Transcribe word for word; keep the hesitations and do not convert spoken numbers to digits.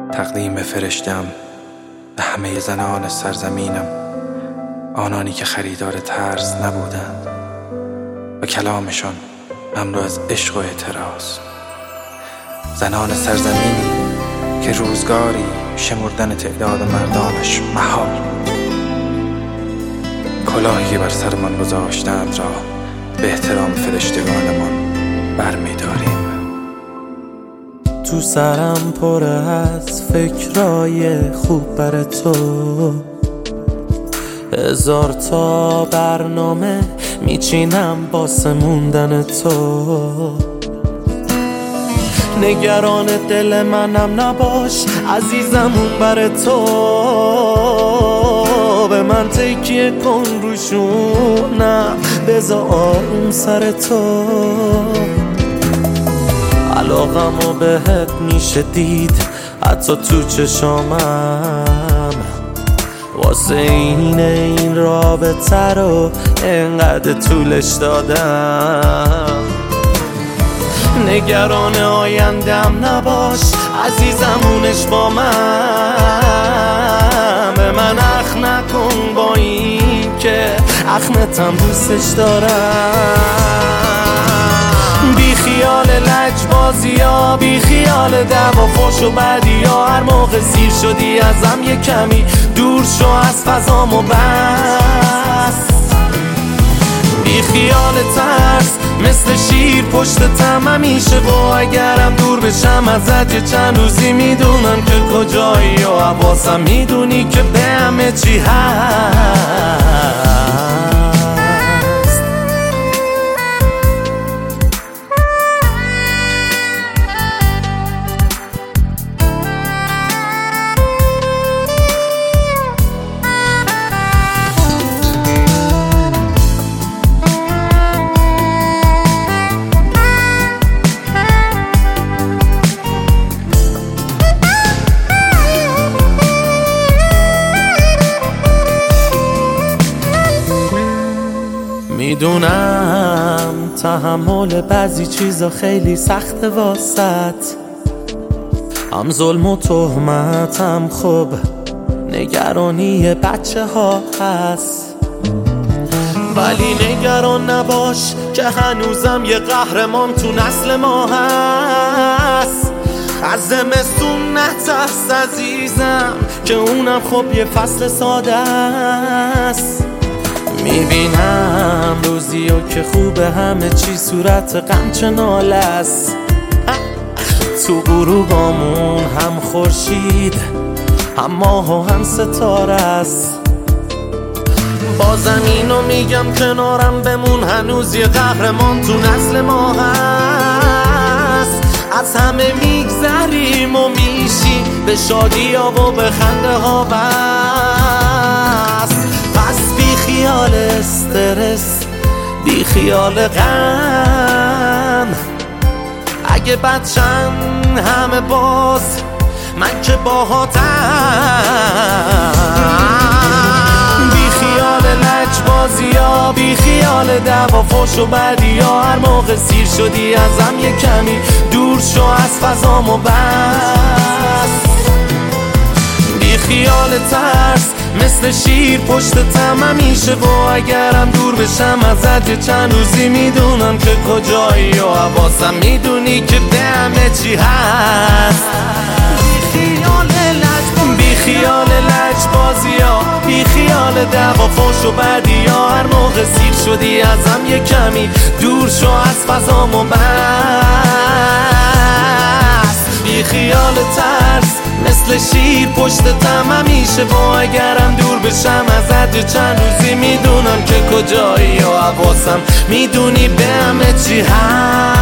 تقدیم فرشتم به همه زنان سرزمینم، آنانی که خریدار طرز نبودند و کلامشان مملو از عشق و اعتراض. زنان سرزمینی که روزگاری شمردن تعداد مردانش محال، کلاهی بر سرمان گذاشتند را به احترام فرشتگانمان برمی‌داریم. تو سرم پره از فکرای خوب بر تو، هزار تا برنامه میچینم باسه موندن تو. نگران دل منم نباش عزیزم، اون بر تو. به من تکیه کن روشونم، بذار آروم سر تو. علاقمو بهت میشه دید حتی تو چشامم، واسه اینه این رابطه رو انقدر طولش دادم. نگران آیندم نباش عزیزم، اونش با من. به من اخ نکن با این که اخمتم دوستش دارم. بی خیال لجبازی ها، بی خیال دعوا فحش و بدی ها. هر موقع سیر شدی ازم یه کمی دور شو از فضامو بس. بی خیال ترس مثل شیر پشتتم همیشه، و اگرم دور بشم ازت یه چند روزی میدونم که کجایی و حواسم میدونی که به همه چی هست. میدونم تحمل بعضی چیزا خیلی سخته واسط، هم ظلم و تهمت هم خب نگرانی بچه ها هست. ولی نگران نباش که هنوزم یه قهرمان تو نسل ما هست. از زمستون نترس عزیزم که اونم خب یه فصل ساده است. میبینم روزی و که خوبه همه چی صورت غم چه ناله است. تو غروبامون هم خورشید هم ماه و هم ستاره است. بازم اینو میگم کنارم بمون، هنوز یه قهرمان تو نسل ما هست. از همه میگذریم و میشیم به شادی ها و به خنده ها بس. بی خیال استرس، بی خیال غم. اگه بچن همه باز من که باهاتم. بی خیال لجبازی ها، بی خیال دعوا فحش و بدی ها. هر موقع سیر شدی ازم یه کمی دور شو از فضامو بس. بی خیال ترس مثل شیر پشتتم همیشه، و اگرم دور بشم ازت یه چند روزی میدونم که کجایی و حواسم میدونی که به همه چی هست. بی خیال لجبازی ها، بی خیال دعوا فحش و بدی ها. هر موقع سیر شدی ازم یه کمی دور شو از فضامو بس. بی خیال ترس مثل شیر پشتتم همیشه، و اگرم دور بشم ازت یه چند روزی میدونم که کجایی و حواسم میدونی به همه چی هست.